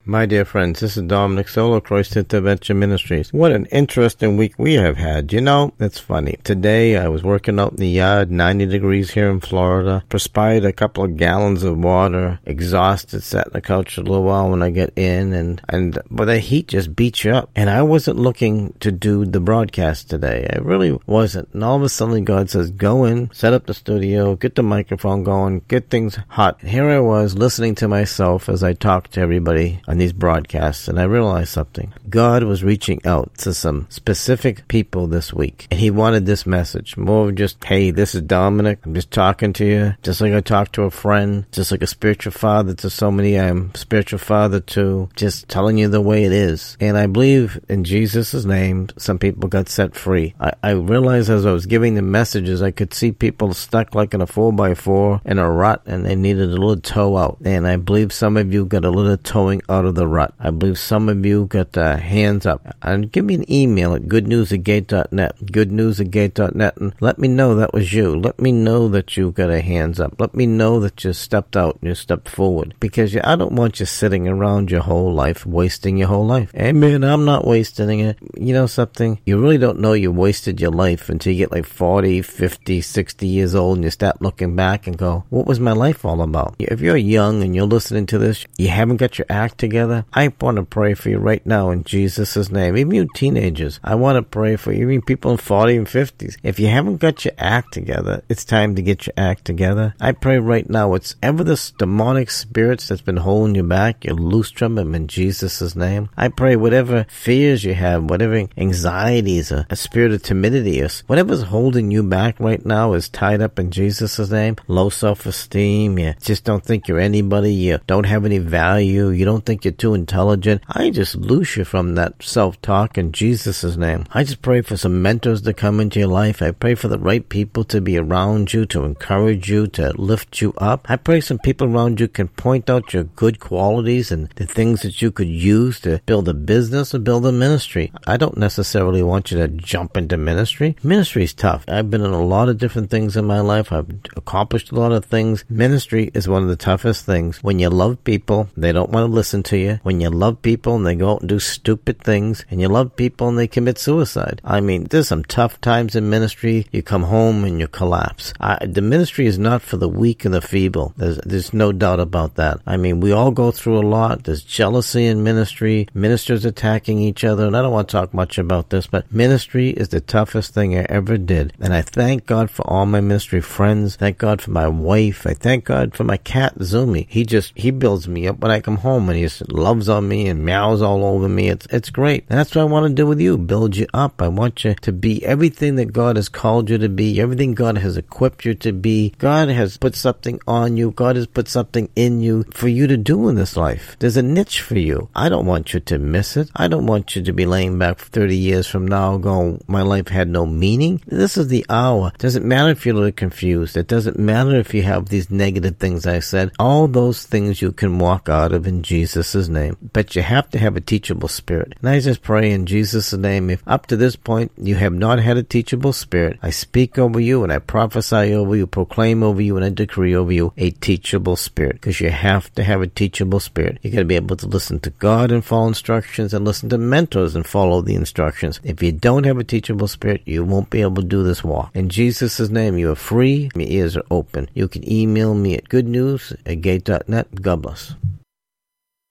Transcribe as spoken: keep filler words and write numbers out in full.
My dear friends, this is Dominic Solo, Christ Intervention Ministries. What an interesting week we have had. You know, it's funny. Today I was working out in the yard, ninety degrees here in Florida, perspired a couple of gallons of water, exhausted, sat in the couch a little while when I get in, and, and but the heat just beats you up. And I wasn't looking to do the broadcast today. I really wasn't. And all of a sudden God says, go in, set up the studio, get the microphone going, get things hot. And here I was listening to myself as I talked to everybody on these broadcasts, and I realized something. God was reaching out to some specific people this week, and he wanted this message. More of just, hey, this is Dominic. I'm just talking to you, just like I talk to a friend, just like a spiritual father to so many I'm spiritual father to, just telling you the way it is. And I believe in Jesus' name, some people got set free. I, I realized as I was giving the messages, I could see people stuck like in a four by four in a rut, and they needed a little toe out. And I believe some of you got a little towing out of the rut. I believe some of you got uh, hands up. And give me an email at good news at gate dot net, good news at gate dot net, and let me know that was you. Let me know that you got a hands up. Let me know that you stepped out and you stepped forward. Because you, I don't want you sitting around your whole life, wasting your whole life. Amen, I'm not wasting it. You know something? You really don't know you wasted your life until you get like forty, fifty, sixty years old and you start looking back and go, what was my life all about? If you're young and you're listening to this, you haven't got your act together, I want to pray for you right now in Jesus' name. Even you teenagers, I want to pray for you. Even people in forty and fifties. If you haven't got your act together, it's time to get your act together. I pray right now, it's ever this demonic spirits that's been holding you back, you loose from them in Jesus' name. I pray whatever fears you have, whatever anxieties, a, a spirit of timidity, or whatever's holding you back right now is tied up in Jesus' name. Low self-esteem, you just don't think you're anybody, you don't have any value, you don't think you're too intelligent. I just loose you from that self-talk in Jesus' name. I just pray for some mentors to come into your life. I pray for the right people to be around you, to encourage you, to lift you up. I pray some people around you can point out your good qualities and the things that you could use to build a business or build a ministry. I don't necessarily want you to jump into ministry. Ministry is tough. I've been in a lot of different things in my life. I've accomplished a lot of things. Ministry is one of the toughest things. When you love people, they don't want to listen to you. When you love people and they go out and do stupid things, and you love people and they commit suicide. I mean, there's some tough times in ministry. You come home and you collapse. I, the ministry is not for the weak and the feeble. There's, there's no doubt about that. I mean, we all go through a lot. There's jealousy in ministry, ministers attacking each other, and I don't want to talk much about this, but ministry is the toughest thing I ever did. And I thank God for all my ministry friends. Thank God for my wife. I thank God for my cat, Zumi. He just, he builds me up when I come home, and he just loves on me and meows all over me. It's it's great. And that's what I want to do with you. Build you up. I want you to be everything that God has called you to be, everything God has equipped you to be. God has put something on you. God has put something in you for you to do in this life. There's a niche for you. I don't want you to miss it. I don't want you to be laying back thirty years from now going, my life had no meaning. This is the hour. It doesn't matter if you're a little confused. It doesn't matter if you have these negative things I said. All those things you can walk out of in Jesus' name. But you have to have a teachable spirit. And I just pray in Jesus' name, if up to this point you have not had a teachable spirit, I speak over you and I prophesy over you, proclaim over you, and I decree over you a teachable spirit. Because you have to have a teachable spirit. You got to be able to listen to God and follow instructions, and listen to mentors and follow the instructions. If you don't have a teachable spirit, you won't be able to do this walk. In Jesus' name, you are free. Your ears are open. You can email me at good news at gate dot net. God bless.